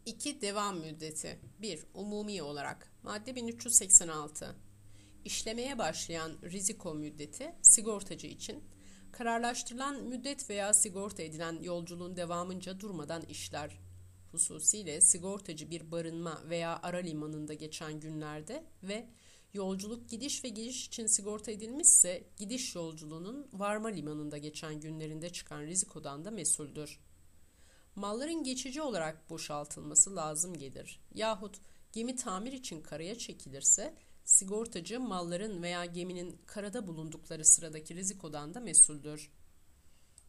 2. Devam müddeti. 1. Umumi olarak. Madde 1386. İşlemeye başlayan riziko müddeti sigortacı için kararlaştırılan müddet veya sigorta edilen yolculuğun devamınca durmadan işler. Hususiyle sigortacı bir barınma veya ara limanında geçen günlerde ve yolculuk gidiş ve geliş için sigorta edilmişse gidiş yolculuğunun varma limanında geçen günlerinde çıkan rizikodan da mesuldür. Malların geçici olarak boşaltılması lazım gelir yahut gemi tamir için karaya çekilirse sigortacı malların veya geminin karada bulundukları sıradaki rizikodan da mesuldür.